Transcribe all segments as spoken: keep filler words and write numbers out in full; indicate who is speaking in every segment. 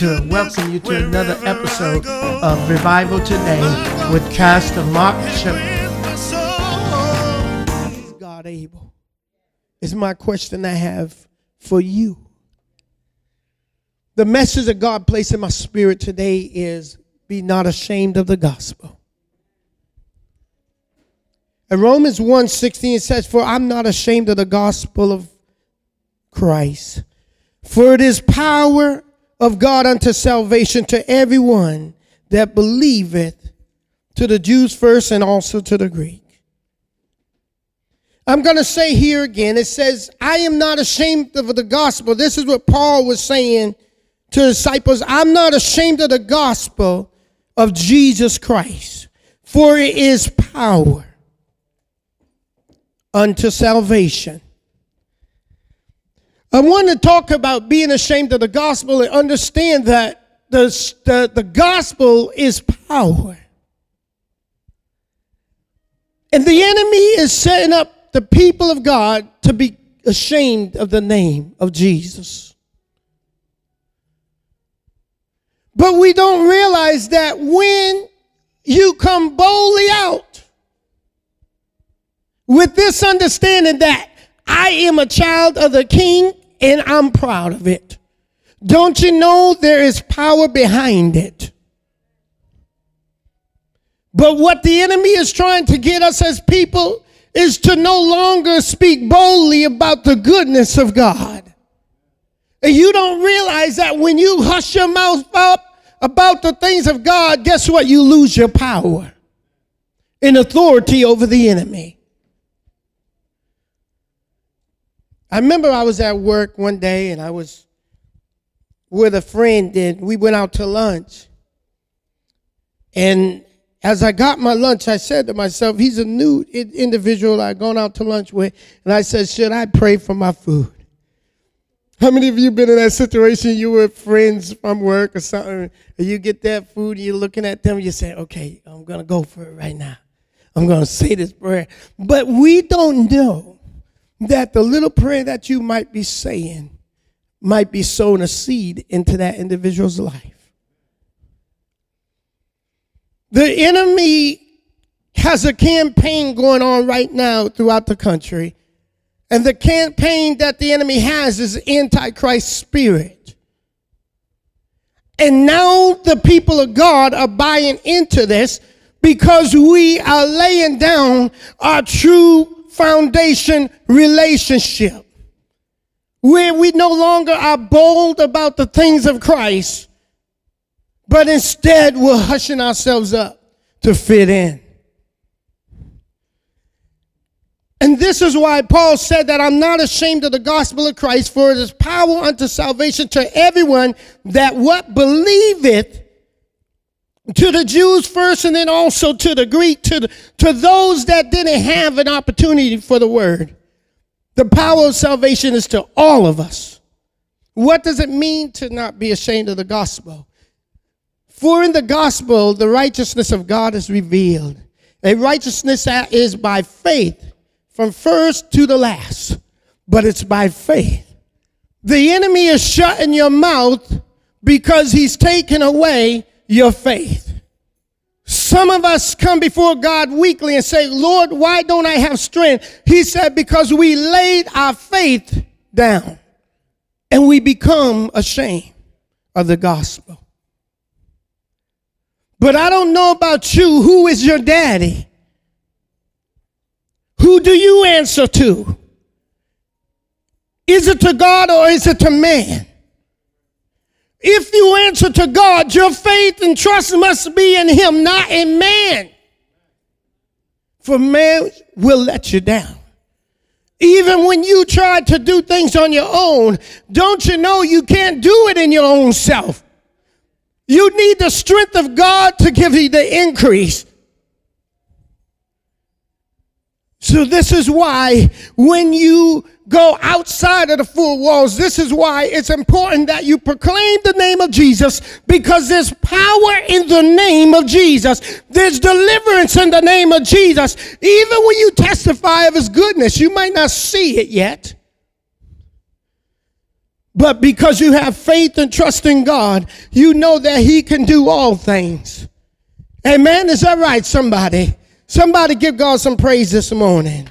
Speaker 1: to welcome you to another episode of Revival Today with Pastor Mark Shepherd. Is God able? Is my question I have for you. The message that God placed in my spirit today is, be not ashamed of the gospel. In Romans one sixteen it says, for I'm not ashamed of the gospel of Christ, for it is power of God unto salvation to everyone that believeth, to the Jews first and also to the Greek. I'm going to say here again, it says, I am not ashamed of the gospel. This is what Paul was saying to the disciples. I'm not ashamed of the gospel of Jesus Christ, for it is power unto salvation. I want to talk about being ashamed of the gospel and understand that the, the, the gospel is power. And the enemy is setting up the people of God to be ashamed of the name of Jesus. But we don't realize that when you come boldly out with this understanding that I am a child of the King and I'm proud of it, don't you know there is power behind it? But what the enemy is trying to get us as people is to no longer speak boldly about the goodness of God. And you don't realize that when you hush your mouth up about the things of God, guess what? You lose your power and authority over the enemy. I remember I was at work one day and I was with a friend and we went out to lunch. And as I got my lunch, I said to myself, he's a new individual I'd gone out to lunch with. And I said, should I pray for my food? How many of you been in that situation? You were friends from work or something, and you get that food and you're looking at them and you say, okay, I'm going to go for it right now. I'm going to say this prayer. But we don't know that the little prayer that you might be saying might be sowing a seed into that individual's life. The enemy has a campaign going on right now throughout the country. And the campaign that the enemy has is Antichrist spirit. And now the people of God are buying into this because we are laying down our true foundation relationship, where we no longer are bold about the things of Christ, but instead we're hushing ourselves up to fit in. And this is why Paul said that I'm not ashamed of the gospel of Christ, for it is power unto salvation to everyone that what believeth, to the Jews first and then also to the Greek, to, the, to those that didn't have an opportunity for the word. The power of salvation is to all of us. What does it mean to not be ashamed of the gospel? For in the gospel, the righteousness of God is revealed. A righteousness that is by faith from first to the last, but it's by faith. The enemy is shutting your mouth because he's taken away your faith. Some of us come before God weekly and say, Lord, why don't I have strength? He said, because we laid our faith down and we become ashamed of the gospel. But I don't know about you. Who is your daddy? Who do you answer to? Is it to God or is it to man? If you answer to God, your faith and trust must be in him, not in man. For man will let you down. Even when you try to do things on your own, don't you know you can't do it in your own self? You need the strength of God to give you the increase. So this is why when you go outside of the four walls, this is why it's important that you proclaim the name of Jesus, because there's power in the name of Jesus. There's deliverance in the name of Jesus. Even when you testify of his goodness, you might not see it yet, But because you have faith and trust in God, you know that he can do all things. Amen? Is that right, somebody? Somebody give God some praise this morning.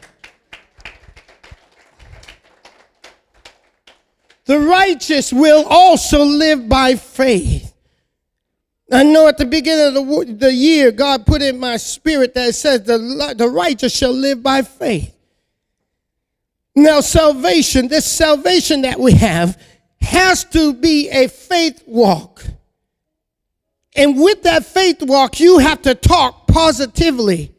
Speaker 1: The righteous will also live by faith. I know at the beginning of the, the year, God put in my spirit that it says the, the righteous shall live by faith. Now, salvation, this salvation that we have, has to be a faith walk. And with that faith walk, you have to talk positively.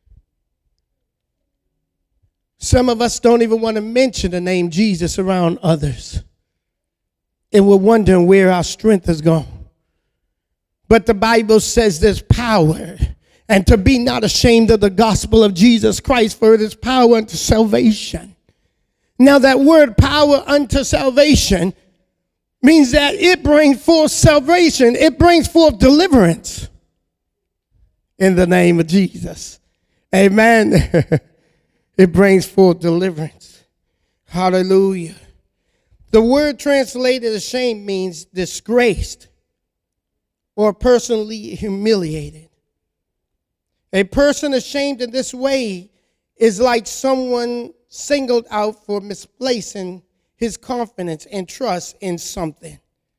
Speaker 1: Some of us don't even want to mention the name Jesus around others. And we're wondering where our strength is gone. But the Bible says there's power. And to be not ashamed of the gospel of Jesus Christ, for it is power unto salvation. Now that word power unto salvation means that it brings forth salvation. It brings forth deliverance in the name of Jesus. Amen. It brings forth deliverance. Hallelujah. The word translated ashamed means disgraced or personally humiliated. A person ashamed in this way is like someone singled out for misplacing his confidence and trust in something.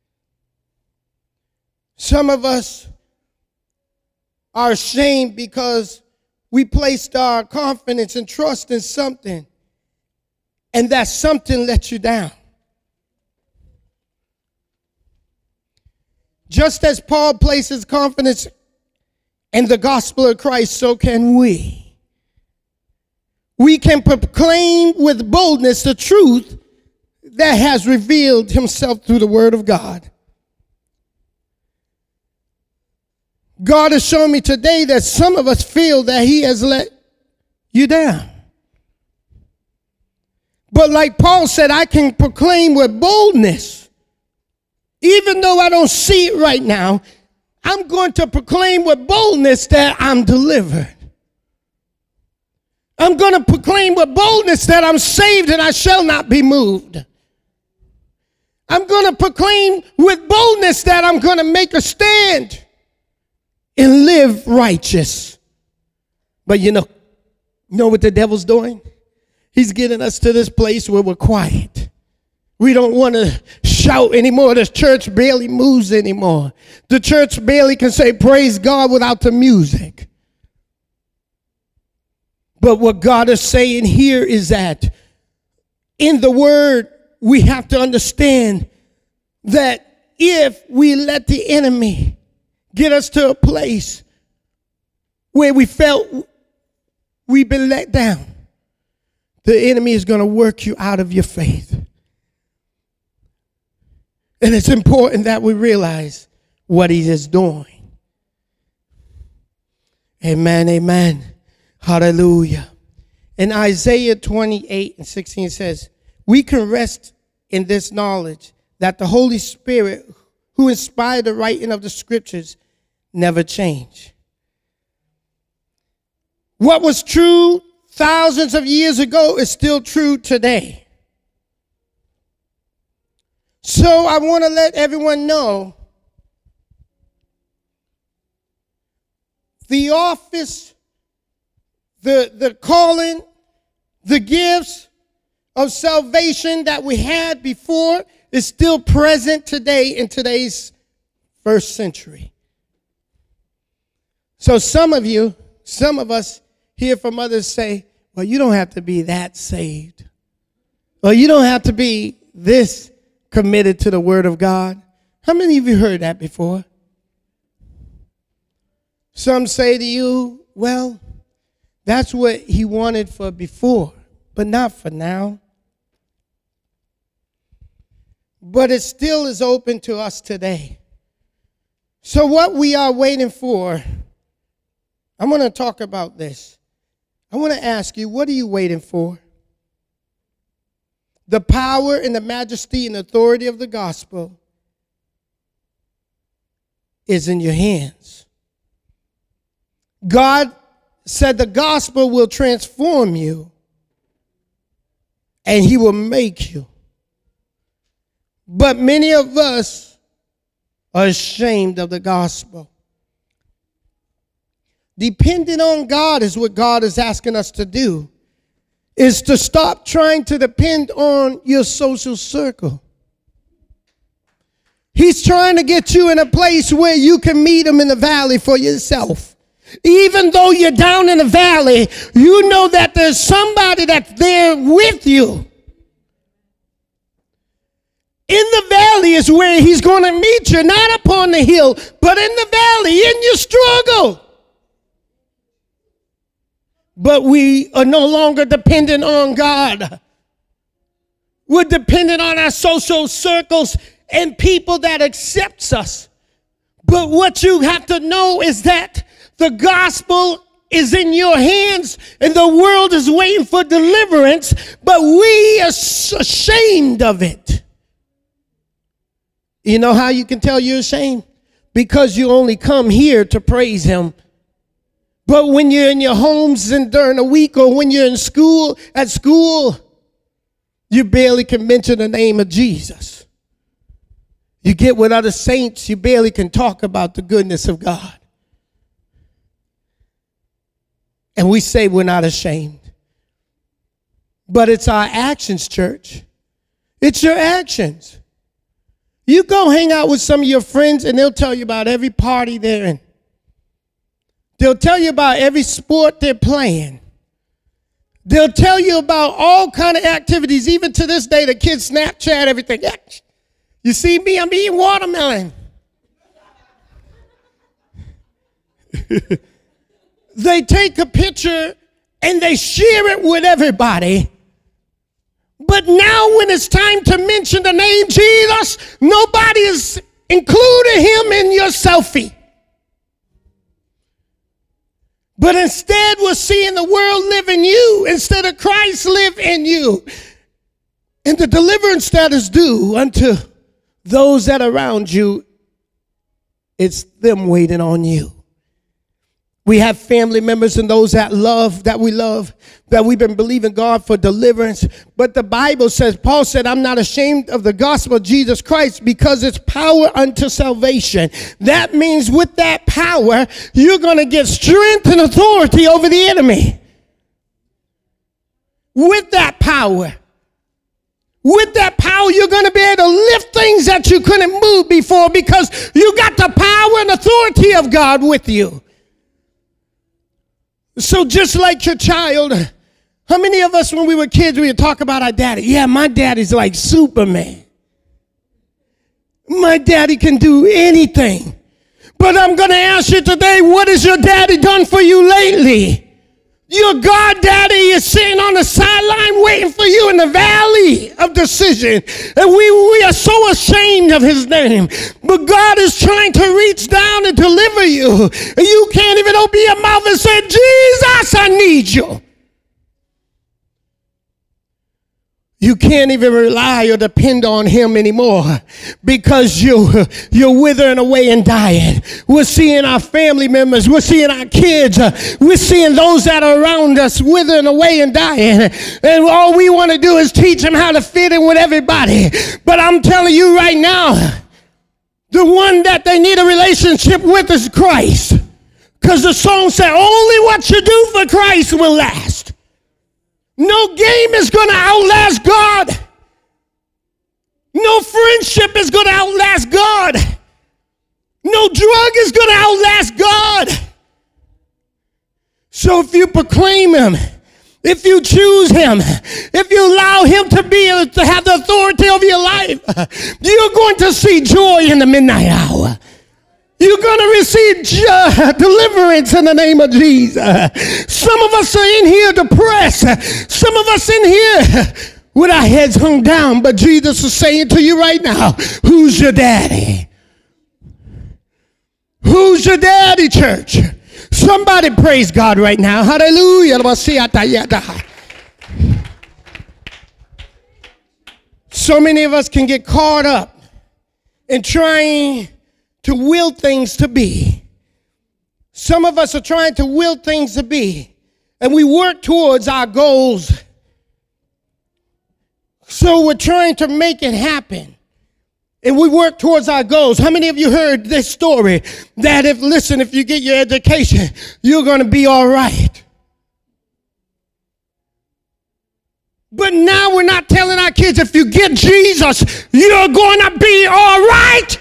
Speaker 1: Some of us are ashamed because we placed our confidence and trust in something, and that something let you down. Just as Paul places confidence in the gospel of Christ, so can we. We can proclaim with boldness the truth that has revealed himself through the word of God. God has shown me today that some of us feel that he has let you down. But like Paul said, I can proclaim with boldness. Even though I don't see it right now, I'm going to proclaim with boldness that I'm delivered. I'm going to proclaim with boldness that I'm saved and I shall not be moved. I'm going to proclaim with boldness that I'm going to make a stand and live righteous. But you know, you know what the devil's doing? He's getting us to this place where we're quiet. We don't want to shout anymore. The church barely moves anymore. The church barely can say praise God without the music. But what God is saying here is that in the word, we have to understand that if we let the enemy get us to a place where we felt we've been let down, the enemy is going to work you out of your faith. And it's important that we realize what he is doing. Amen, amen. Hallelujah. In Isaiah twenty-eight and sixteen says, we can rest in this knowledge that the Holy Spirit who inspired the writing of the scriptures never change. What was true thousands of years ago is still true today. So I want to let everyone know the office, the, the calling, the gifts of salvation that we had before is still present today in today's first century. So some of you, some of us hear from others say, well, you don't have to be that saved. Well, you don't have to be this committed to the word of God. How many of you heard that before? Some say to you, well, that's what he wanted for before, but not for now. But it still is open to us today. So what we are waiting for, I'm going to talk about this. I want to ask you, what are you waiting for? The power and the majesty and authority of the gospel is in your hands. God said the gospel will transform you and he will make you. But many of us are ashamed of the gospel. Depending on God is what God is asking us to do, is to stop trying to depend on your social circle. He's trying to get you in a place where you can meet him in the valley for yourself. Even though you're down in the valley, you know that there's somebody that's there with you. In the valley is where he's going to meet you, not upon the hill, but in the valley, in your struggle. But we are no longer dependent on God. We're dependent on our social circles and people that accepts us. But what you have to know is that the gospel is in your hands and the world is waiting for deliverance, but we are ashamed of it. You know how you can tell you're ashamed? Because you only come here to praise him. But when you're in your homes and during the week, or when you're in school, at school, you barely can mention the name of Jesus. You get with other saints, you barely can talk about the goodness of God. And we say we're not ashamed. But it's our actions, church. It's your actions. You go hang out with some of your friends and they'll tell you about every party they're in. They'll tell you about every sport they're playing. They'll tell you about all kind of activities. Even to this day, the kids Snapchat everything. You see me, I'm eating watermelon. They take a picture and they share it with everybody. But now when it's time to mention the name Jesus, nobody is including him in your selfie. But instead we're seeing the world live in you instead of Christ live in you. And the deliverance that is due unto those that are around you, it's them waiting on you. We have family members and those that love, that we love, that we've been believing God for deliverance. But the Bible says, Paul said, I'm not ashamed of the gospel of Jesus Christ because it's power unto salvation. That means with that power, you're going to get strength and authority over the enemy. With that power. With that power, you're going to be able to lift things that you couldn't move before because you got the power and authority of God with you. So just like your child, how many of us when we were kids, we would talk about our daddy? Yeah, my daddy's like Superman. My daddy can do anything. But I'm going to ask you today, what has your daddy done for you lately? Your God daddy is sitting on the sideline waiting for you in the valley of decision. And we, we are so ashamed of his name. But God is trying to reach down and deliver you. And you can't even open your mouth and say, Jesus, I need you. You can't even rely or depend on him anymore because you, you're withering away and dying. We're seeing our family members. We're seeing our kids. Uh, we're seeing those that are around us withering away and dying. And all we want to do is teach them how to fit in with everybody. But I'm telling you right now, the one that they need a relationship with is Christ. Because the song said, only what you do for Christ will last. No game is going to outlast God. No friendship is going to outlast God. No drug is going to outlast God. So if you proclaim him, if you choose him, if you allow him to be to have the authority over your life, you're going to see joy in the midnight hour. You're going to receive ju- deliverance in the name of Jesus. Some of us are in here depressed. Some of us in here with our heads hung down. But Jesus is saying to you right now, who's your daddy? Who's your daddy, church? Somebody praise God right now. Hallelujah. So many of us can get caught up in trying to will things to be. Some of us are trying to will things to be, and we work towards our goals. So we're trying to make it happen. and we work towards our goals. How many of you heard this story that if, listen, if you get your education, you're going to be all right? But now we're not telling our kids, if you get Jesus, you're going to be all right.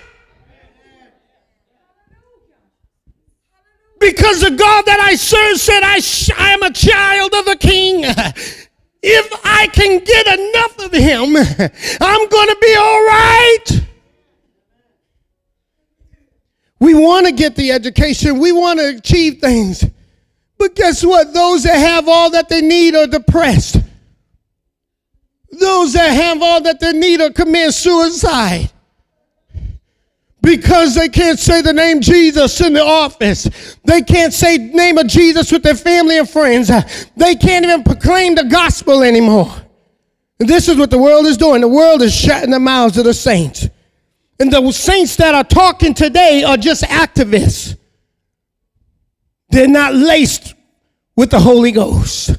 Speaker 1: Because the God that I serve said, I, sh- I am a child of the King. If I can get enough of him, I'm going to be all right. We want to get the education. We want to achieve things. But guess what? Those that have all that they need are depressed. Those that have all that they need are commit suicide. Because they can't say the name Jesus in the office. They can't say the name of Jesus with their family and friends. They can't even proclaim the gospel anymore. And this is what the world is doing. The world is shutting the mouths of the saints. And the saints that are talking today are just activists. They're not laced with the Holy Ghost.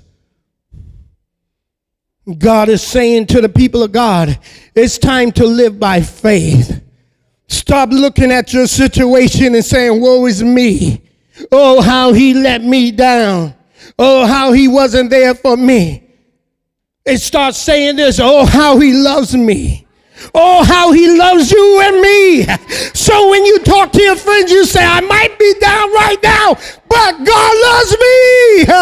Speaker 1: God is saying to the people of God, it's time to live by faith. Stop looking at your situation and saying, woe is me. Oh, how he let me down. Oh, how he wasn't there for me. And start saying this, oh, how he loves me. Oh, how he loves you and me. So when you talk to your friends, you say, I might be down right now, but God loves me.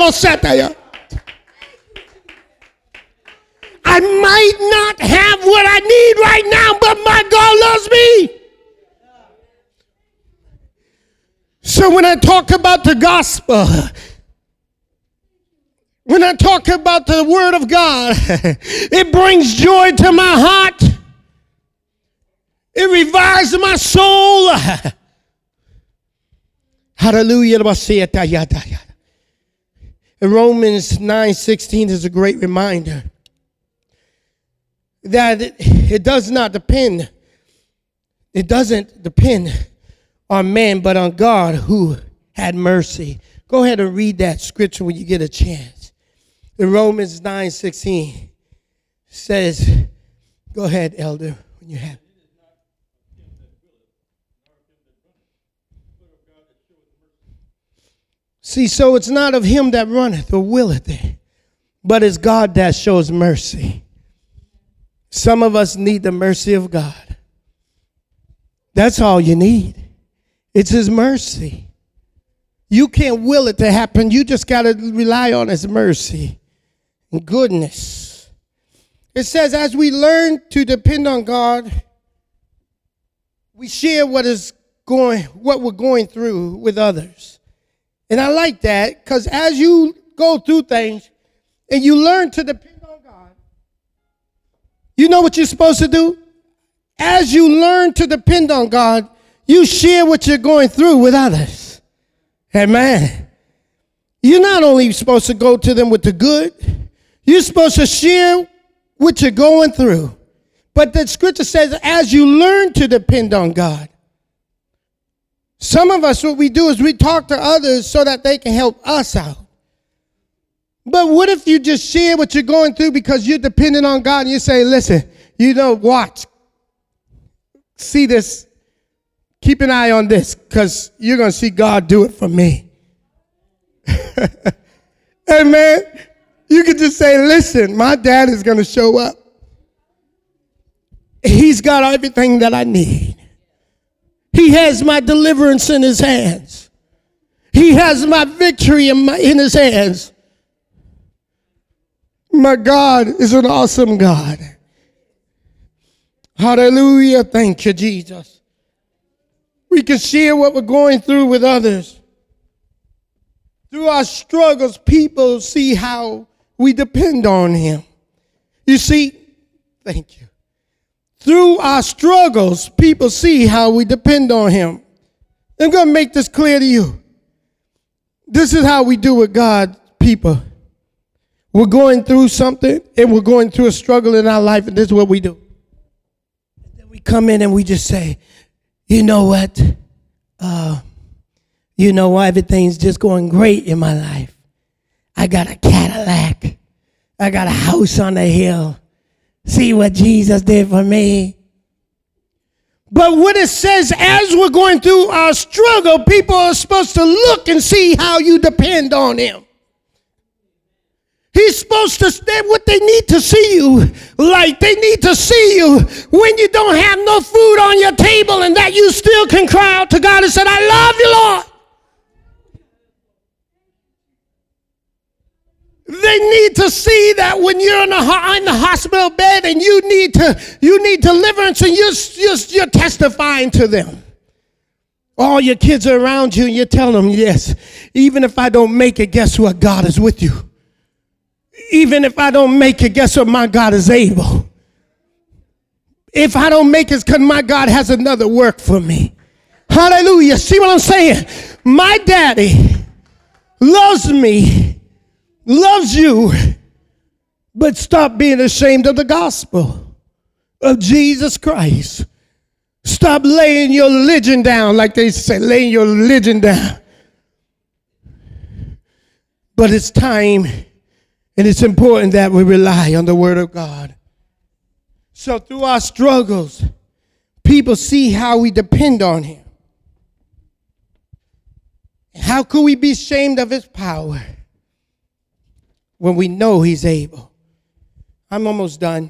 Speaker 1: I might not have what I need right now, but my God loves me. So when I talk about the gospel, when I talk about the word of God, it brings joy to my heart. It revives my soul. Hallelujah. And Romans nine sixteen is a great reminder that it, it does not depend, it doesn't depend on man, but on God who had mercy. Go ahead and read that scripture when you get a chance. In Romans nine sixteen says, go ahead, elder, when you have. See, so it's not of him that runneth or willeth it, but it's God that shows mercy. Some of us need the mercy of God. That's all you need. It's his mercy. You can't will it to happen. You just got to rely on his mercy and goodness. It says, as we learn to depend on God, we share what is going, what we're going through with others. And I like that because as you go through things and you learn to depend on God, you know what you're supposed to do? As you learn to depend on God, you share what you're going through with others. Amen. You're not only supposed to go to them with the good, you're supposed to share what you're going through. But the scripture says, as you learn to depend on God. Some of us, what we do is we talk to others so that they can help us out. But what if you just share what you're going through because you're dependent on God and you say, listen, you know, watch. See this. Keep an eye on this because you're going to see God do it for me. Amen. You could just say, listen, my dad is going to show up. He's got everything that I need. He has my deliverance in his hands. He has my victory in, my, in his hands. My God is an awesome God. Hallelujah. Thank you, Jesus. We can share what we're going through with others. Through our struggles, people see how we depend on him. You see, thank you. Through our struggles, people see how we depend on him. I'm going to make this clear to you. This is how we do with God, people. We're going through something, and we're going through a struggle in our life, and this is what we do. And then we come in and we just say, you know what? Uh, you know why everything's just going great in my life. I got a Cadillac. I got a house on the hill. See what Jesus did for me. But what it says, as we're going through our struggle, people are supposed to look and see how you depend on him. He's supposed to stay what they need to see you like. They need to see you when you don't have no food on your table and that you still can cry out to God and say, I love you, Lord. They need to see that when you're in the, in the hospital bed and you need to you need deliverance and you're, you're, you're testifying to them. All your kids are around you and you're telling them, yes, even if I don't make it, guess what? God is with you. Even if I don't make it, guess what? My God is able. If I don't make it, it's because my God has another work for me. Hallelujah. See what I'm saying? My daddy loves me, loves you, but stop being ashamed of the gospel of Jesus Christ. Stop laying your religion down, like they say, laying your religion down. But it's time and it's important that we rely on the word of God. So through our struggles, people see how we depend on him. How could we be ashamed of his power when we know he's able? I'm almost done.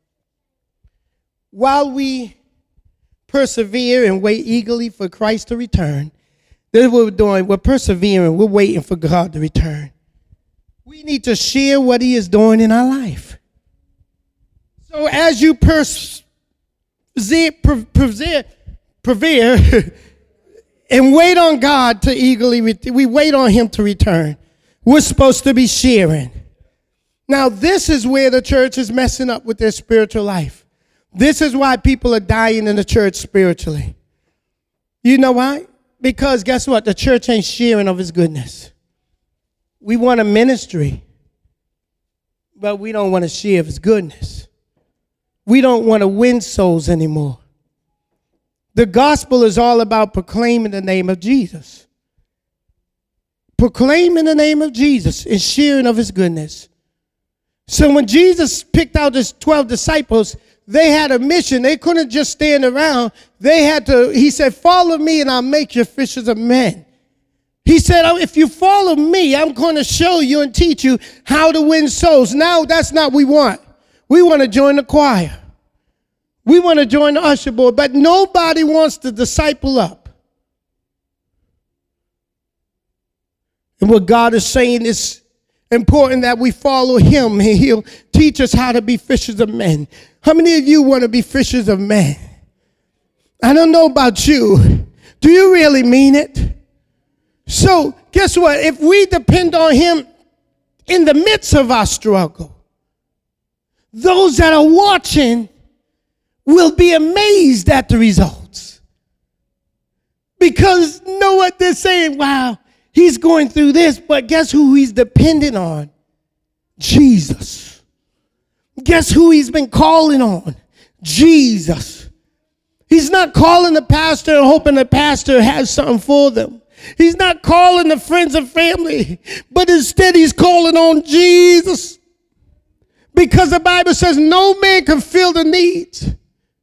Speaker 1: While we persevere and wait eagerly for Christ to return, this is what we're doing. We're persevering. We're waiting for God to return. We need to share what he is doing in our life. So as you persevere, persevere, persevere and wait on God to eagerly, we wait on him to return. We're supposed to be sharing. Now, this is where the church is messing up with their spiritual life. This is why people are dying in the church spiritually. You know why? Because guess what? The church ain't sharing of his goodness. We want a ministry, but we don't want to share of his goodness. We don't want to win souls anymore. The gospel is all about proclaiming the name of Jesus. Proclaiming the name of Jesus and sharing of his goodness. So when Jesus picked out his twelve disciples, they had a mission. They couldn't just stand around. They had to, he said, follow me and I'll make you fishers of men. He said, oh, if you follow me, I'm going to show you and teach you how to win souls. Now, that's not what we want. We want to join the choir. We want to join the usher board, but nobody wants to disciple up. And what God is saying is important that we follow him, and he'll teach us how to be fishers of men. How many of you want to be fishers of men? I don't know about you. Do you really mean it? So guess what? If we depend on him in the midst of our struggle, those that are watching will be amazed at the results. Because know what they're saying? Wow, he's going through this, but guess who he's dependent on? Jesus. Guess who he's been calling on? Jesus. He's not calling the pastor and hoping the pastor has something for them. He's not calling the friends and family, but instead he's calling on Jesus. Because the Bible says no man can fill the needs.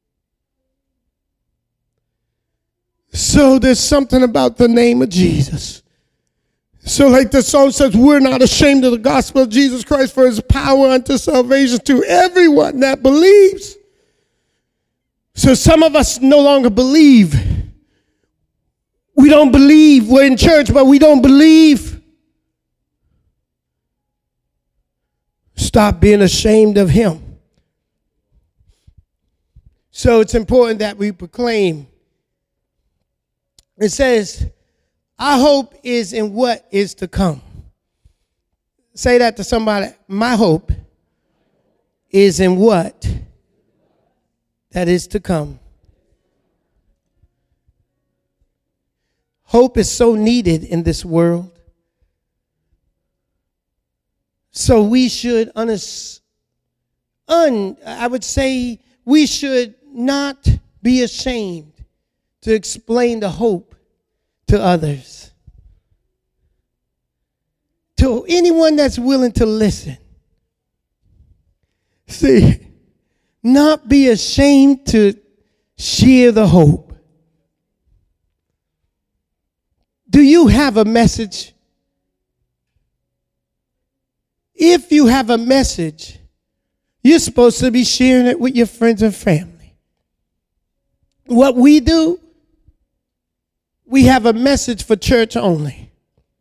Speaker 1: So there's something about the name of Jesus. So like the song says, we're not ashamed of the gospel of Jesus Christ, for his power unto salvation to everyone that believes. So some of us no longer believe. We don't believe. We're in church, but we don't believe. Stop being ashamed of him. So it's important that we proclaim. It says, our hope is in what is to come. Say that to somebody. My hope is in what that is to come. Hope is so needed in this world. So we should, unass- un, I would say, we should not be ashamed to explain the hope to others. To anyone that's willing to listen. See, not be ashamed to Share the hope. Do you have a message? If you have a message, you're supposed to be sharing it with your friends and family. What we do, we have a message for church only.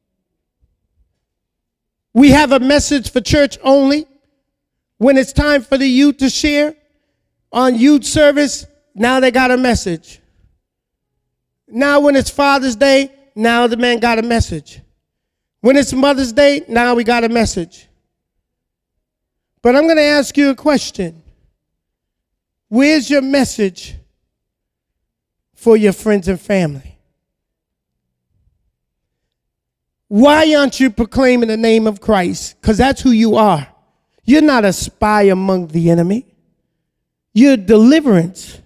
Speaker 1: We have a message for church only. When it's time for the youth to share on youth service, now they got a message. Now when it's Father's Day, now the man got a message. When it's Mother's Day, now we got a message. But I'm going to ask you a question. Where's your message for your friends and family? Why aren't you proclaiming the name of Christ? Because that's who you are. You're not a spy among the enemy. You're deliverance.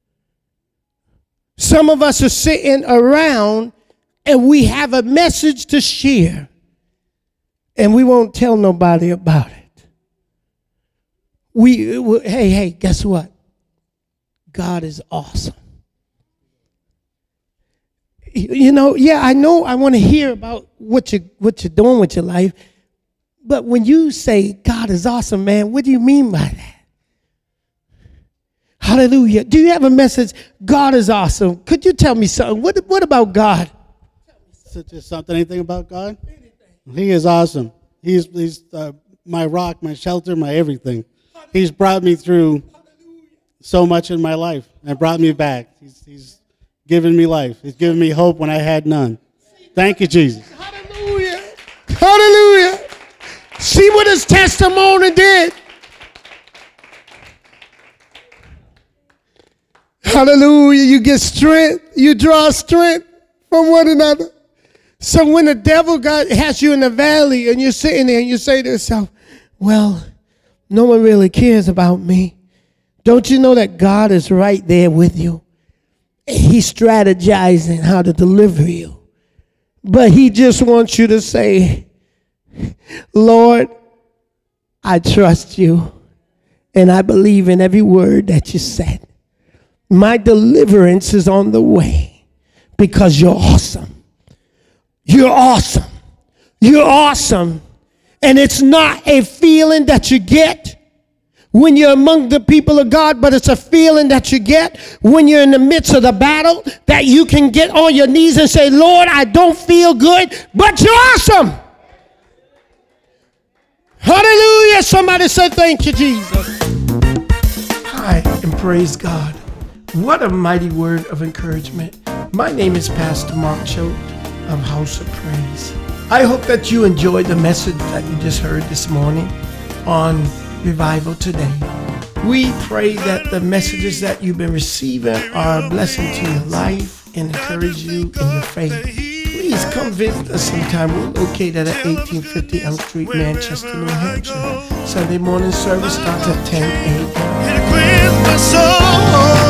Speaker 1: Some of us are sitting around and we have a message to share and we won't tell nobody about it. We, we hey, hey, guess what? God is awesome. You know, yeah, I know I want to hear about what you what you're doing with your life, but when you say God is awesome, man, what do you mean by that? Hallelujah. Do you have a message? God is awesome. Could you tell me something? What what about God?
Speaker 2: Just something, anything about God? He is awesome. He's he's uh, my rock, my shelter, my everything. He's brought me through so much in my life and brought me back. He's, he's given me life. He's given me hope when I had none. Thank you, Jesus.
Speaker 1: Hallelujah. Hallelujah. See what his testimony did. Hallelujah. You get strength. You draw strength from one another. So when the devil got, has you in the valley and you're sitting there and you say to yourself, well, no one really cares about me. Don't you know that God is right there with you? He's strategizing how to deliver you. But he just wants you to say, Lord, I trust you and I believe in every word that you said. My deliverance is on the way because you're awesome. You're awesome. You're awesome. And it's not a feeling that you get when you're among the people of God, but it's a feeling that you get when you're in the midst of the battle, that you can get on your knees and say, Lord, I don't feel good, but you're awesome. Hallelujah. Somebody say, thank you, Jesus. Hi, and praise God. What a mighty word of encouragement. My name is Pastor Mark Choate of House of Praise. I hope that you enjoyed the message that you just heard this morning on Revival Today. We pray that the messages that you've been receiving are a blessing to your life and encourage you in your faith. Please come visit us sometime. We're located at eighteen fifty Elm Street, Manchester, New Hampshire. Sunday morning service starts at ten a.m.